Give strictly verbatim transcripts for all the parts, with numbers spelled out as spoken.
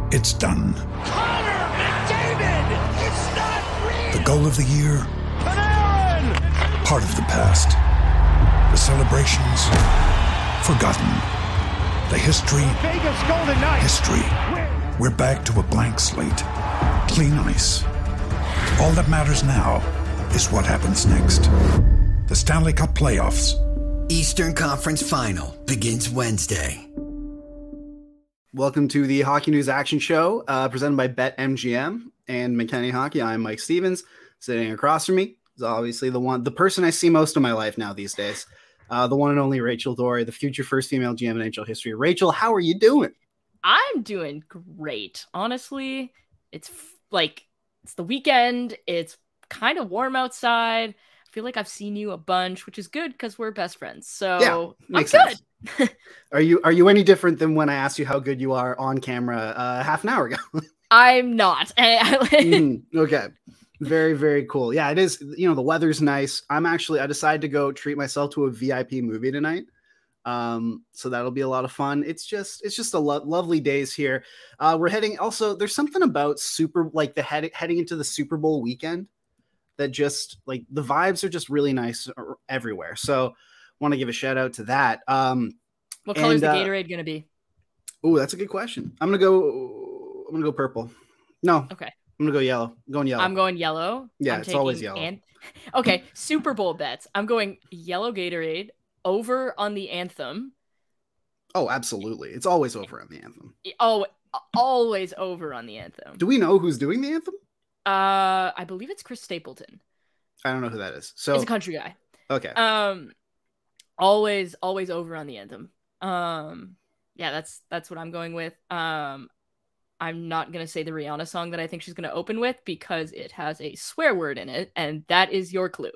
It's done. Connor McDavid! It's not real! The goal of the year? Panarin! Part of the past. The celebrations? Forgotten. The history? Vegas Golden Knights! History. We're back to a blank slate. Clean ice. All that matters now is what happens next. The Stanley Cup Playoffs. Eastern Conference Final begins Wednesday. Welcome to the Hockey News Action Show, uh, presented by BetMGM and McKenny Hockey. I'm Mike Stevens. Sitting across from me is obviously the one, the person I see most of my life now these days, uh, the one and only Rachel Dory, the future first female G M in N H L history. Rachel, how are you doing? I'm doing great. Honestly, it's f- like it's the weekend. It's kind of warm outside. I feel like I've seen you a bunch, which is good because we're best friends. So yeah, makes I'm sense. good. Are you are you any different than when I asked you how good you are on camera uh, half an hour ago? I'm not. mm, okay. Very, very cool. Yeah, it is. You know, the weather's nice. I'm actually, I decided to go treat myself to a V I P movie tonight. Um, so that'll be a lot of fun. It's just, it's just a lo- lovely days here. Uh, we're heading also, there's something about super, like the head, heading into the Super Bowl weekend that just like the vibes are just really nice everywhere. So want to give a shout out to that. Um, what color is the uh, Gatorade going to be? Oh, that's a good question. I'm going to go, I'm going to go purple. No. Okay. I'm going to go yellow. I'm going yellow. I'm going yellow. Yeah, I'm it's always yellow. An- okay. Super Bowl bets. I'm going yellow Gatorade over on the anthem. Oh, absolutely. It's always over on the anthem. Oh, always over on the anthem. Do we know who's doing the anthem? Uh, I believe it's Chris Stapleton. I don't know who that is. So it's a country guy. Okay. Um, always, always over on the anthem. Um, yeah, that's that's what I'm going with. Um, I'm not gonna say the Rihanna song that I think she's gonna open with because it has a swear word in it, and that is your clue.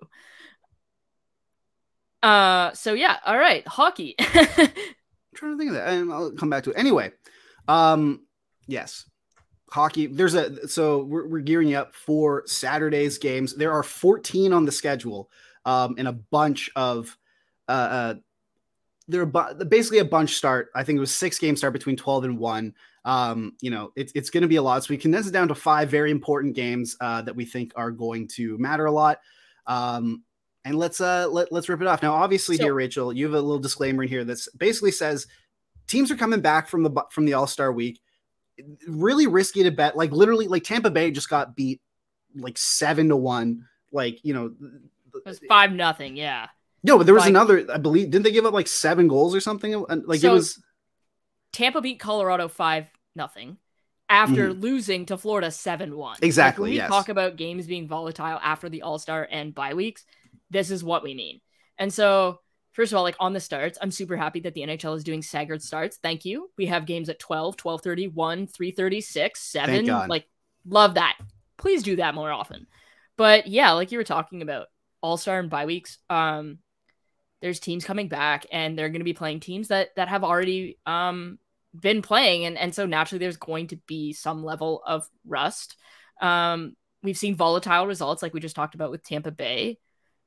Uh, so yeah, all right, hockey. I'm trying to think of that, and I'll come back to it anyway. Um, yes. Hockey, there's a so we're, we're gearing up for Saturday's games. There are fourteen on the schedule, um, and a bunch of uh, uh there are bu- basically a bunch start. I think it was six games start between twelve and one. Um, you know, it's it's going to be a lot. So we condense it down to five very important games uh, that we think are going to matter a lot. Um, and let's uh let, let's rip it off. Now, obviously, so, here, Rachel, you have a little disclaimer in here that basically says teams are coming back from the from the All-Star week. Really risky to bet. Like literally, like Tampa Bay just got beat like seven to one. Like, you know, it was five nothing. Yeah. No, but there was like, another. I believe didn't they give up like seven goals or something? Like so it was. Tampa beat Colorado five nothing after mm. losing to Florida seven one. Exactly. Like when we yes. talk about games being volatile after the All-Star and bye weeks, this is what we mean. And so. First of all, like on the starts, I'm super happy that the N H L is doing staggered starts. Thank you. We have games at twelve, twelve thirty, one, three thirty, six, seven. Like, love that. Please do that more often. But yeah, like you were talking about, All-Star and bye weeks, um, there's teams coming back and they're going to be playing teams that that have already um, been playing. And, and so naturally there's going to be some level of rust. Um, we've seen volatile results like we just talked about with Tampa Bay.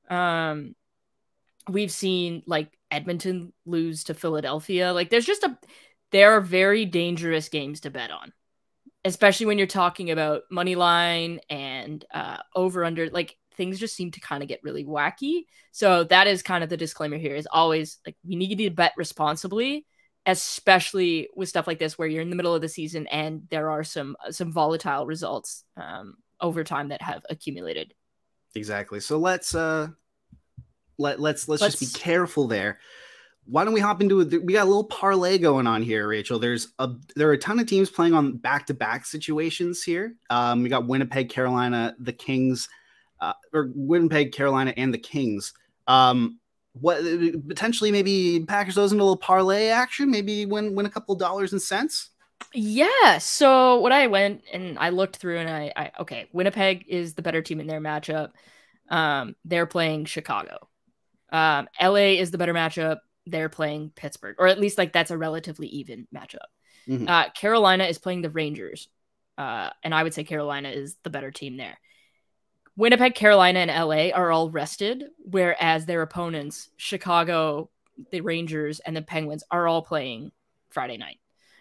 Um We've seen like Edmonton lose to Philadelphia. Like there's just a, there are very dangerous games to bet on, especially when you're talking about money line and uh, over under, like things just seem to kind of get really wacky. So that is kind of the disclaimer here is always like, we need to bet responsibly, especially with stuff like this, where you're in the middle of the season and there are some, some volatile results um, over time that have accumulated. Exactly. So let's, uh, Let, let's let's let's just be careful there. Why don't we hop into it? We got a little parlay going on here, Rachel. There's a there are a ton of teams playing on back-to-back situations here. Um, we got Winnipeg, Carolina, the Kings, uh, or Winnipeg, Carolina, and the Kings. Um, what potentially maybe Packers those into a little parlay action? Maybe win win a couple of dollars and cents. Yeah. So what I went and I looked through and I, I okay, Winnipeg is the better team in their matchup. Um, they're playing Chicago. Um, L A is the better matchup. They're playing Pittsburgh, or at least like that's a relatively even matchup. Mm-hmm. Uh, Carolina is playing the Rangers. Uh, and I would say Carolina is the better team there. Winnipeg, Carolina, and L A are all rested, whereas their opponents, Chicago, the Rangers, and the Penguins, are all playing Friday night.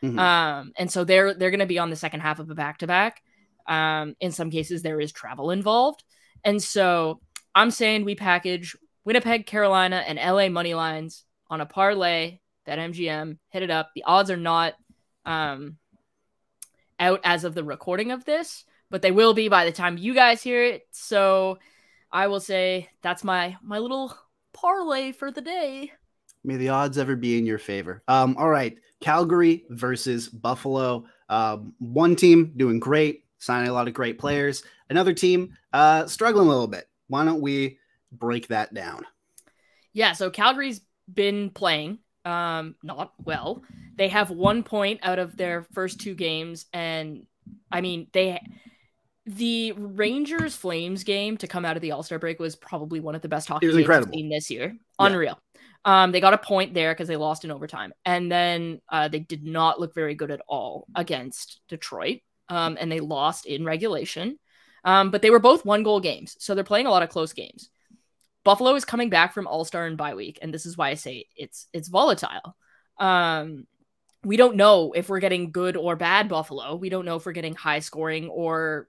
Mhm. Um, and so they're they're going to be on the second half of a back to back. Um, in some cases, there is travel involved, and so I'm saying we package Winnipeg, Carolina, and L A money lines on a parlay. Bet M G M, hit it up. The odds are not um, out as of the recording of this, but they will be by the time you guys hear it. So I will say that's my my little parlay for the day. May the odds ever be in your favor. Um, all right, Calgary versus Buffalo. Um, one team doing great, signing a lot of great players. Another team uh, struggling a little bit. Why don't we break that down? Yeah, so Calgary's been playing um, not well. They have one point out of their first two games, and I mean they. The Rangers Flames game to come out of the All-Star break was probably one of the best hockey It was games incredible. I've seen this year. Yeah. Unreal. Um, they got a point there because they lost in overtime. And then uh, they did not look very good at all against Detroit. Um, and they lost in regulation. Um, but they were both one-goal games. So they're playing a lot of close games. Buffalo is coming back from All-Star and bye week. And this is why I say it's it's volatile. Um, we don't know if we're getting good or bad Buffalo. We don't know if we're getting high scoring or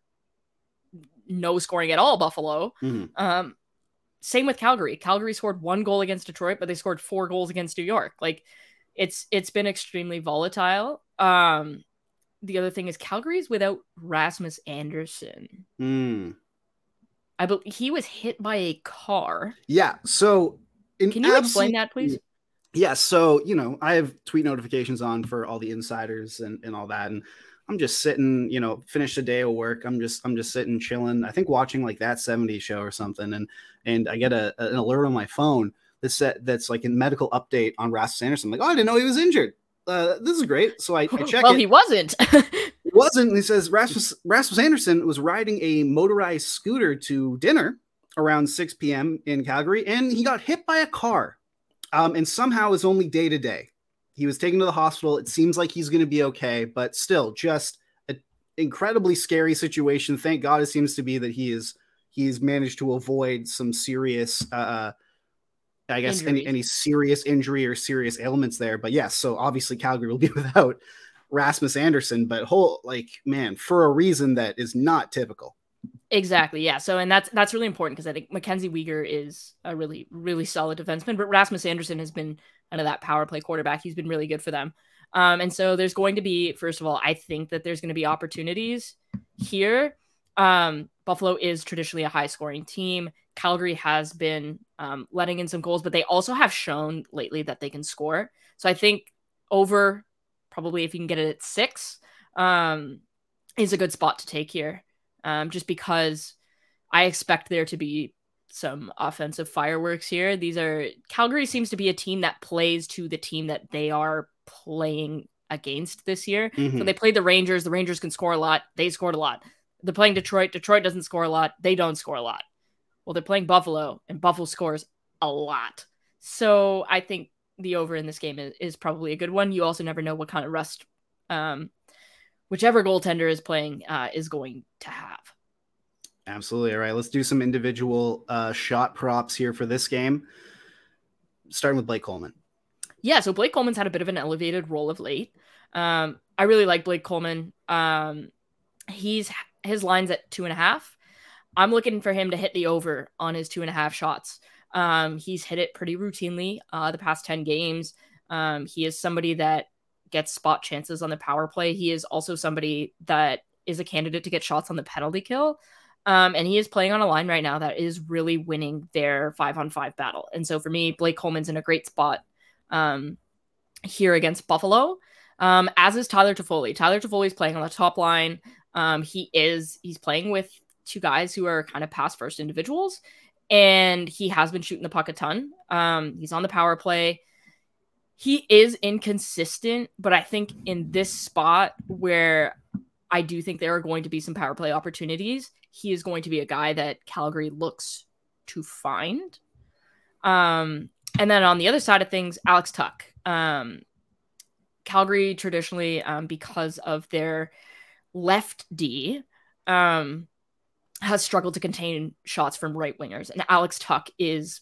no scoring at all Buffalo. Mhm. Um, same with Calgary. Calgary scored one goal against Detroit, but they scored four goals against New York. Like it's it's been extremely volatile. Um, the other thing is Calgary's without Rasmus Anderson. Mm. I believe he was hit by a car. Yeah. So, in Can you absolute- explain that, please? Yeah. So, you know, I have tweet notifications on for all the insiders and, and all that. And I'm just sitting, you know, finished a day of work. I'm just, I'm just sitting, chilling. I think watching like That seventies Show or something. And, and I get a, an alert on my phone that said, that's like a medical update on Rasmus Anderson. I'm like, oh, I didn't know he was injured. Uh, this is great. So I, I check well, it. he wasn't. It wasn't. He says Rasmus, Rasmus Anderson was riding a motorized scooter to dinner around six p.m. in Calgary, and he got hit by a car. Um, and somehow is only day to day. He was taken to the hospital. It seems like he's going to be okay, but still just an incredibly scary situation. Thank God it seems to be that he is he's managed to avoid some serious, uh, I guess, any, any serious injury or serious ailments there. But yes, so obviously Calgary will be without Rasmus Anderson, but whole like, man, for a reason that is not typical. Exactly. Yeah. So, and that's, that's really important because I think Mackenzie Weegar is a really, really solid defenseman, but Rasmus Anderson has been kind of that power play quarterback. He's been really good for them. Um, and so there's going to be, first of all, I think that there's going to be opportunities here. Um, Buffalo is traditionally a high scoring team. Calgary has been um, letting in some goals, but they also have shown lately that they can score. So I think over probably if you can get it at six um, is a good spot to take here. Um, just because I expect there to be some offensive fireworks here. These are Calgary seems to be a team that plays to the team that they are playing against this year. Mm-hmm. So they played the Rangers. The Rangers can score a lot. They scored a lot. They're playing Detroit. Detroit doesn't score a lot. They don't score a lot. Well, they're playing Buffalo, and Buffalo scores a lot. So I think the over in this game is, is probably a good one. You also never know what kind of rest um, whichever goaltender is playing uh, is going to have. Absolutely. All right. Let's do some individual uh, shot props here for this game. Starting with Blake Coleman. Yeah. So Blake Coleman's had a bit of an elevated role of late. Um, I really like Blake Coleman. Um, he's his line's at two and a half. I'm looking for him to hit the over on his two and a half shots. Um, he's hit it pretty routinely uh, the past ten games. Um, he is somebody that gets spot chances on the power play. He is also somebody that is a candidate to get shots on the penalty kill. Um, and he is playing on a line right now that is really winning their five on five battle. And so for me, Blake Coleman's in a great spot um, here against Buffalo, um, as is Tyler Toffoli. Tyler Toffoli is playing on the top line. Um, he is, he's playing with two guys who are kind of pass first individuals, and he has been shooting the puck a ton. Um, he's on the power play. He is inconsistent, but I think in this spot where I do think there are going to be some power play opportunities, he is going to be a guy that Calgary looks to find. Um, and then on the other side of things, Alex Tuch. Um, Calgary traditionally, um, because of their left D, um, has struggled to contain shots from right wingers. And Alex Tuch is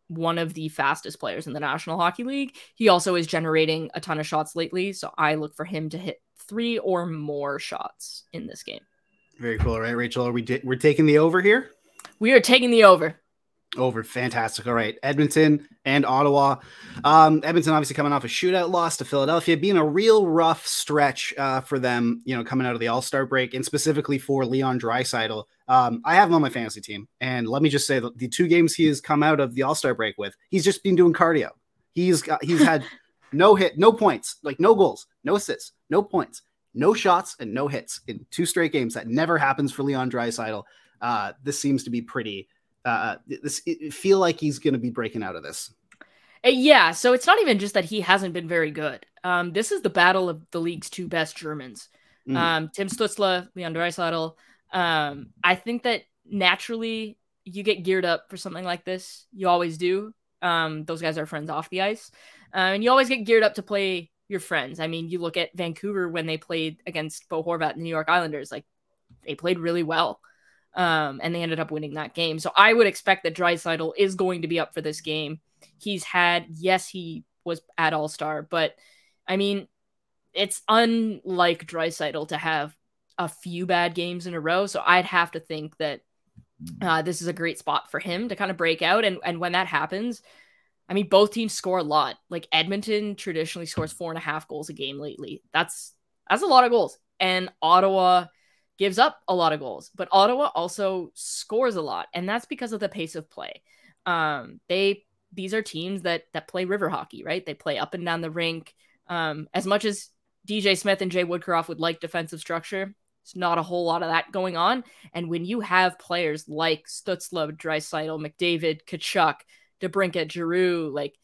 one of the fastest players in the National Hockey League. He also is generating a ton of shots lately, so I look for him to hit three or more shots in this game. Very cool. All right, Rachel, are we di- we're taking the over here? We are taking the over. Over. Fantastic. All right. Edmonton and Ottawa. Um, Edmonton obviously coming off a shootout loss to Philadelphia, being a real rough stretch uh, for them, you know, coming out of the All-Star break, and specifically for Leon Draisaitl. Um, I have him on my fantasy team. And let me just say that the two games he has come out of the All-Star break with, he's just been doing cardio. He's got, he's had no hit, no points, like no goals, no assists, no points, no shots, and no hits in two straight games. That never happens for Leon Draisaitl. Uh, this seems to be pretty... Uh, this it feel like he's going to be breaking out of this. Yeah, so it's not even just that he hasn't been very good. Um, this is the battle of the league's two best Germans. Mm. Um, Tim Stützle, Leon Draisaitl. Um, I think that naturally you get geared up for something like this. You always do. Um, those guys are friends off the ice. Uh, and you always get geared up to play your friends. I mean, you look at Vancouver when they played against Bo Horvat and the New York Islanders. Like, they played really well. Um, and they ended up winning that game. So I would expect that Draisaitl is going to be up for this game. He's had, yes, he was at All-Star, but I mean, it's unlike Draisaitl to have a few bad games in a row. So I'd have to think that uh, this is a great spot for him to kind of break out. And, and when that happens, I mean, both teams score a lot. Like Edmonton traditionally scores four and a half goals a game lately. That's, that's a lot of goals. And Ottawa gives up a lot of goals, but Ottawa also scores a lot, and that's because of the pace of play. Um, they these are teams that that play river hockey, right? They play up and down the rink. Um, as much as D J Smith and Jay Woodcroft would like defensive structure, it's not a whole lot of that going on. And when you have players like Stützle, Draisaitl, McDavid, Tkachuk, DeBrincat, Giroux, like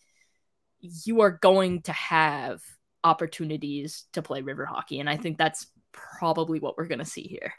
you are going to have opportunities to play river hockey, and I think that's probably what we're going to see here.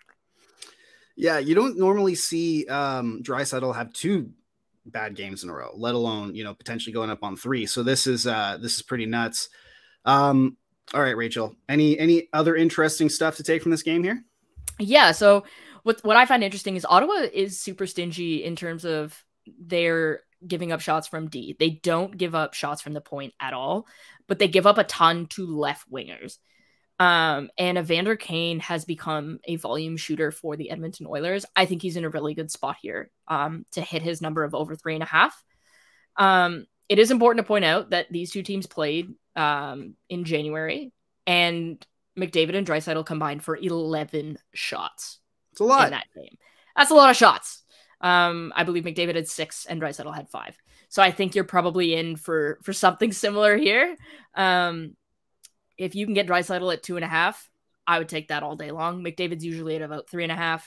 Yeah, you don't normally see um, Draisaitl have two bad games in a row, let alone, you know, potentially going up on three. So this is uh, this is pretty nuts. Um, all right, Rachel, any any other interesting stuff to take from this game here? Yeah, so what what I find interesting is Ottawa is super stingy in terms of their giving up shots from D. They don't give up shots from the point at all, but they give up a ton to left wingers. Um, and Evander Kane has become a volume shooter for the Edmonton Oilers. I think he's in a really good spot here um, to hit his number of over three and a half. Um, it is important to point out that these two teams played um, in January, and McDavid and Draisaitl combined for eleven shots. It's a lot in that game. That's a lot of shots. Um, I believe McDavid had six and Draisaitl had five. So I think you're probably in for for something similar here. Um, If you can get Draisaitl at two and a half, I would take that all day long. McDavid's usually at about three and a half.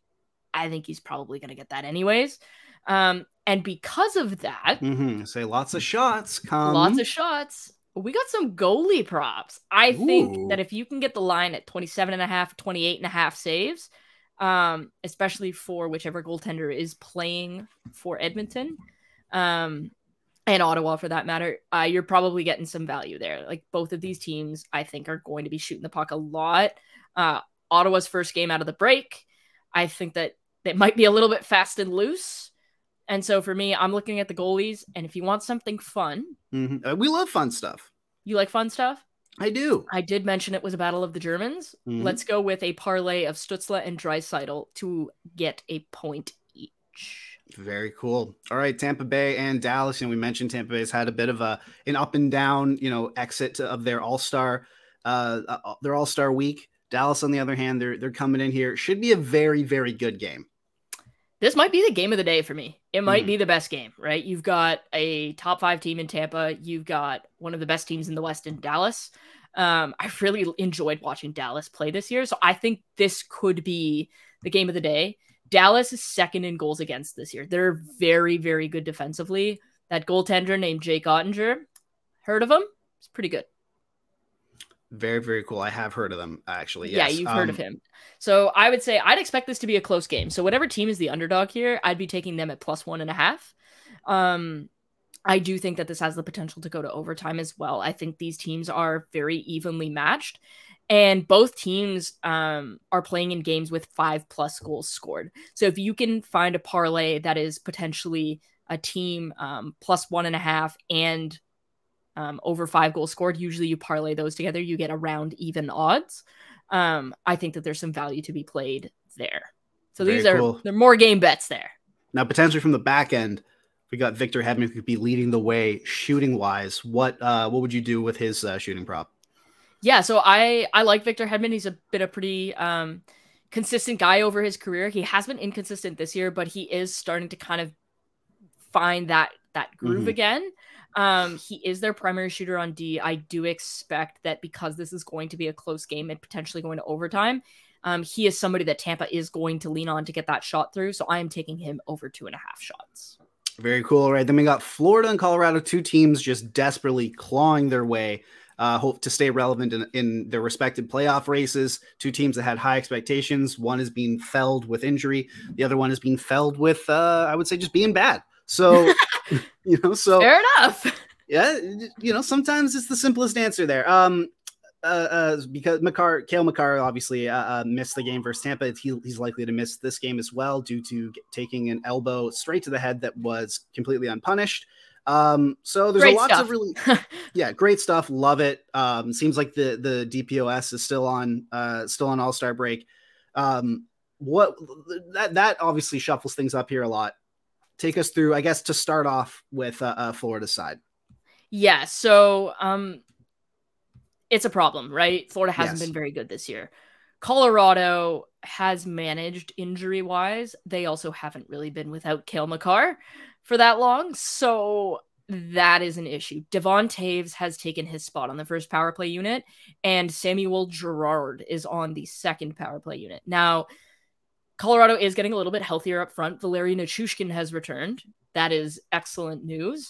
I think he's probably going to get that anyways. Um, and because of that, mm-hmm. say lots of shots, come. lots of shots. We got some goalie props. I Ooh. think that if you can get the line at twenty-seven and a half, twenty-eight and a half saves, um, especially for whichever goaltender is playing for Edmonton, um, and Ottawa for that matter, uh, you're probably getting some value there. Like both of these teams, I think, are going to be shooting the puck a lot. Uh, Ottawa's first game out of the break, I think that they might be a little bit fast and loose. And so for me, I'm looking at the goalies. And if you want something fun, mm-hmm. uh, we love fun stuff. You like fun stuff? I do. I did mention it was a battle of the Germans. Mm-hmm. Let's go with a parlay of Stützle and Draisaitl to get a point each. Very cool. All right, Tampa Bay and Dallas. And we mentioned Tampa Bay's had a bit of a an up and down, you know, exit of their All-Star, uh, their All-Star week. Dallas, on the other hand, they're they're coming in here. Should be a very, very good game. This might be the game of the day for me. It might mm. be the best game, right? You've got a top five team in Tampa. You've got one of the best teams in the West in Dallas. Um, I really enjoyed watching Dallas play this year. So I think this could be the game of the day. Dallas is second in goals against this year. They're very, very good defensively. That goaltender named Jake Ottinger, heard of him? It's pretty good. Very, very cool. I have heard of them, actually. Yes. Yeah, you've heard um, of him. So I would say I'd expect this to be a close game. So whatever team is the underdog here, I'd be taking them at plus one and a half. Um, I do think that this has the potential to go to overtime as well. I think these teams are very evenly matched. And both teams um, are playing in games with five plus goals scored. So if you can find a parlay that is potentially a team um, plus one and a half and um, over five goals scored. Usually you parlay those together, you get around even odds. Um, I think that there's some value to be played there. So Very these are cool. there are more game bets there. Now, potentially from the back end, we got Victor Hedman who could be leading the way shooting wise. What uh, what would you do with his uh, shooting prop? Yeah, so I I like Victor Hedman. He's a been a pretty um, consistent guy over his career. He has been inconsistent this year, but he is starting to kind of find that that groove Mm-hmm. again. Um, he is their primary shooter on D. I do expect that because this is going to be a close game and potentially going to overtime, um, he is somebody that Tampa is going to lean on to get that shot through. So I am taking him over two and a half shots. Very cool. All right. Then we got Florida and Colorado, two teams just desperately clawing their way, uh, hope to stay relevant in, in their respective playoff races. Two teams that had high expectations. One is being felled with injury. The other one is being felled with, uh, I would say, just being bad. So, you know, so fair enough. Yeah, you know, sometimes it's the simplest answer there. Um, uh, uh because Makar, Cale Makar obviously uh, uh, missed the game versus Tampa. He, he's likely to miss this game as well due to get, taking an elbow straight to the head that was completely unpunished. Um, so there's Great a lot stuff. of really, yeah, great stuff. Love it. Um, seems like the the D P O S is still on, uh, still on All-Star break. Um, what that that obviously shuffles things up here a lot. Take us through, I guess, to start off with uh, uh Florida side. Yeah, so um, it's a problem, right? Florida hasn't Yes. been very good this year. Colorado has managed injury-wise. They also haven't really been without Cale Makar for that long, so that is an issue. Devon Taves has taken his spot on the first power play unit, and Samuel Girard is on the second power play unit. Now, Colorado is getting a little bit healthier up front. Valeri Nichushkin has returned. That is excellent news.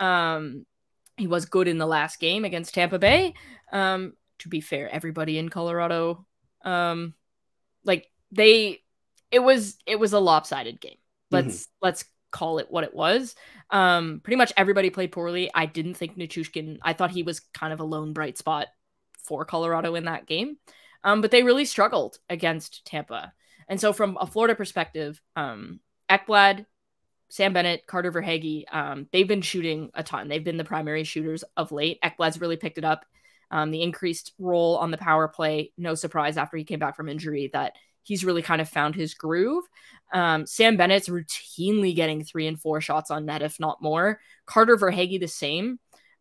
Um, he was good in the last game against Tampa Bay. Um, to be fair, everybody in Colorado, um, like they, it was it was a lopsided game. Let's mm-hmm. let's call it what it was. Um, pretty much everybody played poorly. I didn't think Nichushkin. I thought he was kind of a lone bright spot for Colorado in that game. Um, but they really struggled against Tampa. And so from a Florida perspective, um, Ekblad, Sam Bennett, Carter Verhaeghe, um, they've been shooting a ton. They've been the primary shooters of late. Ekblad's really picked it up. Um, the increased role on the power play, no surprise after he came back from injury that he's really kind of found his groove. Um, Sam Bennett's routinely getting three and four shots on net, if not more. Carter Verhaeghe the same.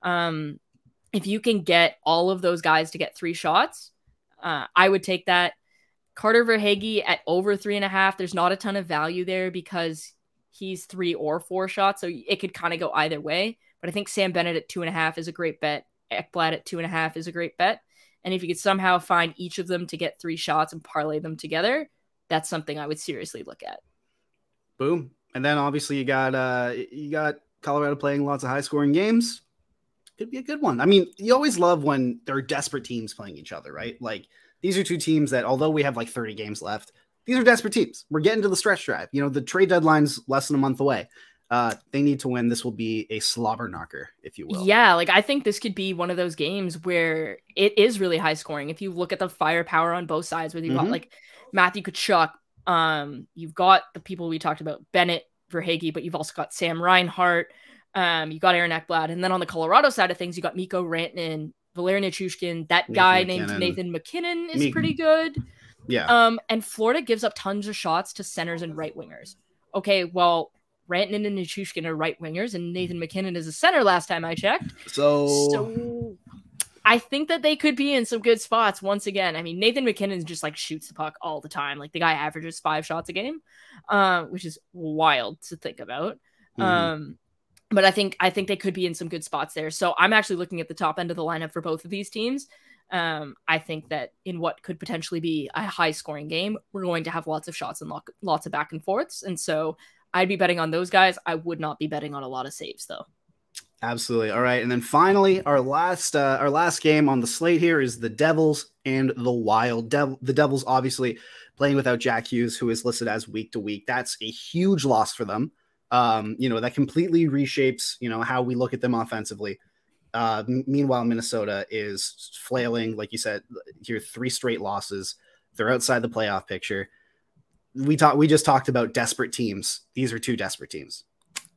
Um, if you can get all of those guys to get three shots, uh, I would take that. Carter Verhaeghe at over three and a half, there's not a ton of value there because he's three or four shots, so it could kind of go either way. But I think Sam Bennett at two and a half is a great bet. Ekblad at two and a half is a great bet. And if you could somehow find each of them to get three shots and parlay them together, that's something I would seriously look at. Boom. And then obviously you got uh, you got Colorado playing lots of high scoring games. Could be a good one. I mean, you always love when there are desperate teams playing each other, right? Like, these are two teams that, although we have like thirty games left, these are desperate teams. We're getting to the stretch drive. You know, the trade deadline's less than a month away. Uh, they need to win. This will be a slobber knocker, if you will. Yeah, like I think this could be one of those games where it is really high scoring. If you look at the firepower on both sides, whether you've mm-hmm. got like Matthew Tkachuk, um, you've got the people we talked about, Bennett, Verhaeghe, but you've also got Sam Reinhart, um, you got Aaron Ekblad, and then on the Colorado side of things, you got Mikko Rantanen, Valeri Nichushkin, that Nathan guy McKinnon. named Nathan McKinnon is Me- pretty good. Yeah. Um, and Florida gives up tons of shots to centers and right wingers. Okay, well, Rantanen and Nichushkin are right wingers, and Nathan McKinnon is a center last time I checked. So, so I think that they could be in some good spots once again. I mean, Nathan McKinnon just like shoots the puck all the time. Like the guy averages five shots a game, uh, which is wild to think about. Mm-hmm. Um, but I think I think they could be in some good spots there. So I'm actually looking at the top end of the lineup for both of these teams. Um, I think that in what could potentially be a high scoring game, we're going to have lots of shots and lo- lots of back and forths. And so I'd be betting on those guys. I would not be betting on a lot of saves though. Absolutely. All right. And then finally, our last uh, our last game on the slate here is the Devils and the Wild. Dev- the Devils obviously playing without Jack Hughes, who is listed as week to week. That's a huge loss for them. Um, you know, that completely reshapes, you know, how we look at them offensively. Uh, m- meanwhile, Minnesota is flailing. Like you said, here, three straight losses. They're outside the playoff picture. We talked, we just talked about desperate teams. These are two desperate teams.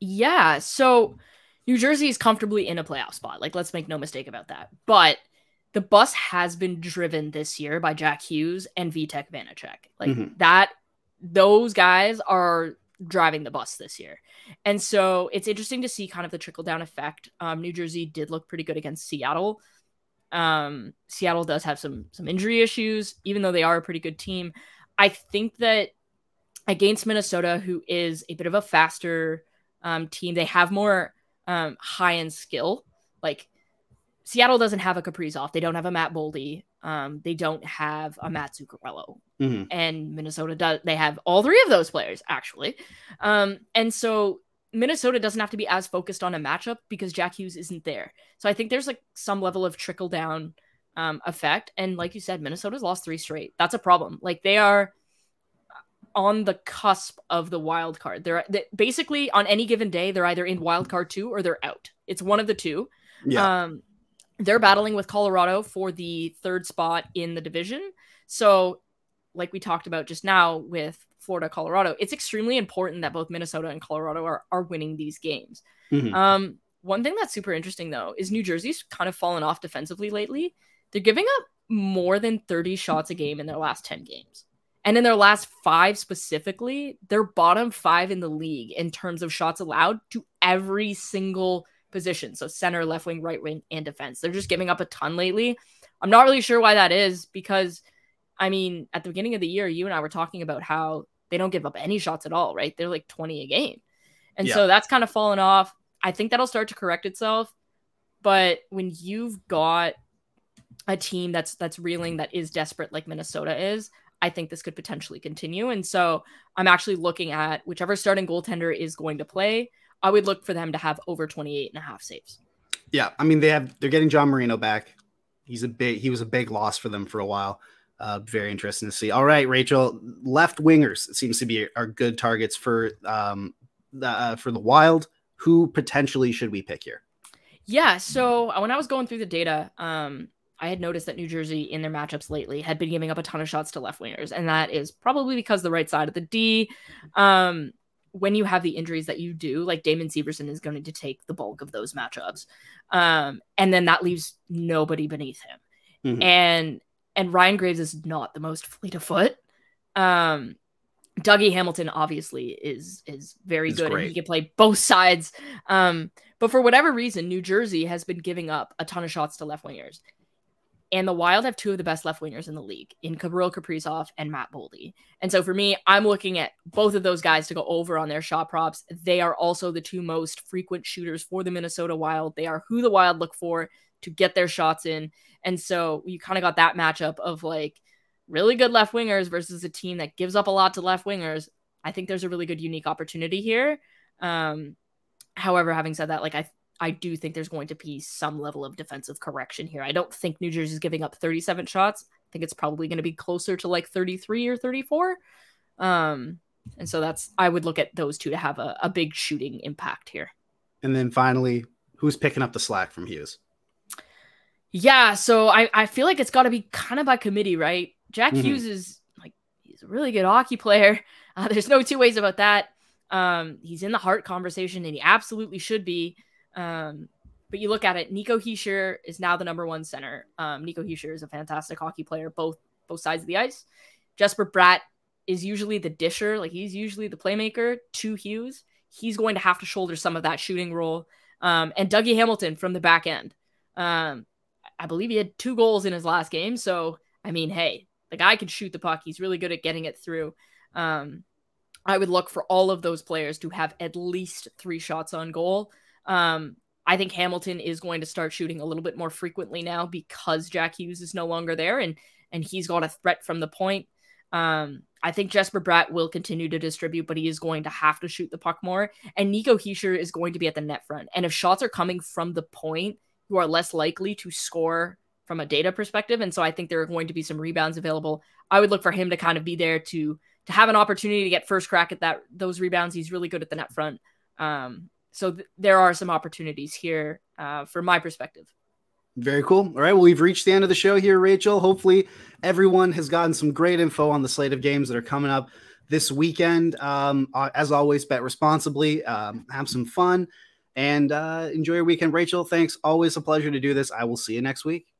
Yeah, so New Jersey is comfortably in a playoff spot. Like, let's make no mistake about that. But the bus has been driven this year by Jack Hughes and Vitek Vanacek. Like mm-hmm. that, those guys are driving the bus this year. And so it's interesting to see kind of the trickle down effect. Um, New Jersey did look pretty good against Seattle. Um, Seattle does have some, some injury issues, even though they are a pretty good team. I think that against Minnesota, who is a bit of a faster um, team, they have more um, high-end skill. Like, Seattle doesn't have a Kaprizov. They don't have a Matt Boldy. Um, they don't have a Matt Zuccarello. Mm-hmm. And Minnesota does. They have all three of those players, actually. Um, and so Minnesota doesn't have to be as focused on a matchup because Jack Hughes isn't there. So I think there's like some level of trickle down um, effect. And like you said, Minnesota's lost three straight. That's a problem. Like, they are on the cusp of the wild card. They're they, basically on any given day, they're either in wild card two or they're out. It's one of the two. Yeah. Um, they're battling with Colorado for the third spot in the division. So like we talked about just now with Florida, Colorado, it's extremely important that both Minnesota and Colorado are, are winning these games. Mm-hmm. Um, one thing that's super interesting though, is New Jersey's kind of fallen off defensively lately. They're giving up more than thirty shots a game in their last ten games. And in their last five specifically, they're bottom five in the league in terms of shots allowed to every single position. So center, left wing, right wing, and defense. They're just giving up a ton lately. I'm not really sure why that is because, I mean, at the beginning of the year, you and I were talking about how they don't give up any shots at all, right? They're like twenty a game. And yeah. so that's kind of fallen off. I think that'll start to correct itself. But when you've got a team that's that's reeling, that is desperate like Minnesota is, I think this could potentially continue. And so I'm actually looking at whichever starting goaltender is going to play, I would look for them to have over twenty-eight and a half saves. Yeah. I mean, they have, they're getting John Marino back. He's a big, he was a big loss for them for a while. Uh, very interesting to see. All right, Rachel, left wingers, it seems to be are good targets for, um, the, uh, for the Wild. Who potentially should we pick here? Yeah. So when I was going through the data, um, I had noticed that New Jersey in their matchups lately had been giving up a ton of shots to left wingers. And that is probably because the right side of the D, um, when you have the injuries that you do, like Damon Severson is going to take the bulk of those matchups. Um, and then that leaves nobody beneath him. Mm-hmm. And, and Ryan Graves is not the most fleet of foot. Um, Dougie Hamilton obviously is, is very He's good great. And he can play both sides. Um, but for whatever reason, New Jersey has been giving up a ton of shots to left wingers. And the Wild have two of the best left wingers in the league in Kirill Kaprizov and Matt Boldy. And so for me, I'm looking at both of those guys to go over on their shot props. They are also the two most frequent shooters for the Minnesota Wild. They are who the Wild look for to get their shots in. And so you kind of got that matchup of like really good left wingers versus a team that gives up a lot to left wingers. I think there's a really good unique opportunity here. Um, however, having said that, like I I do think there's going to be some level of defensive correction here. I don't think New Jersey is giving up thirty-seven shots. I think it's probably going to be closer to like thirty-three or thirty-four. Um, and so that's, I would look at those two to have a, a big shooting impact here. And then finally, who's picking up the slack from Hughes? Yeah. So I, I feel like it's got to be kind of by committee, right? Jack mm-hmm. Hughes is like, he's a really good hockey player. Uh, there's no two ways about that. Um, he's in the Hart conversation and he absolutely should be. Um, but you look at it, Nico Hischier is now the number one center. Um, Nico Hischier is a fantastic hockey player, both both sides of the ice. Jesper Bratt is usually the disher, like he's usually the playmaker to Hughes. He's going to have to shoulder some of that shooting role. Um, and Dougie Hamilton from the back end. Um, I believe he had two goals in his last game. So, I mean, hey, the guy can shoot the puck. He's really good at getting it through. Um, I would look for all of those players to have at least three shots on goal. Um, I think Hamilton is going to start shooting a little bit more frequently now because Jack Hughes is no longer there and, and he's got a threat from the point. Um, I think Jesper Bratt will continue to distribute, but he is going to have to shoot the puck more. And Nico Hischier is going to be at the net front. And if shots are coming from the point, you are less likely to score from a data perspective. And so I think there are going to be some rebounds available. I would look for him to kind of be there to, to have an opportunity to get first crack at that, those rebounds. He's really good at the net front. Um, So th- there are some opportunities here uh, from my perspective. Very cool. All right. Well, we've reached the end of the show here, Rachel. Hopefully everyone has gotten some great info on the slate of games that are coming up this weekend. Um, uh, as always, bet responsibly, um, have some fun, and uh, enjoy your weekend. Rachel, thanks. Always a pleasure to do this. I will see you next week.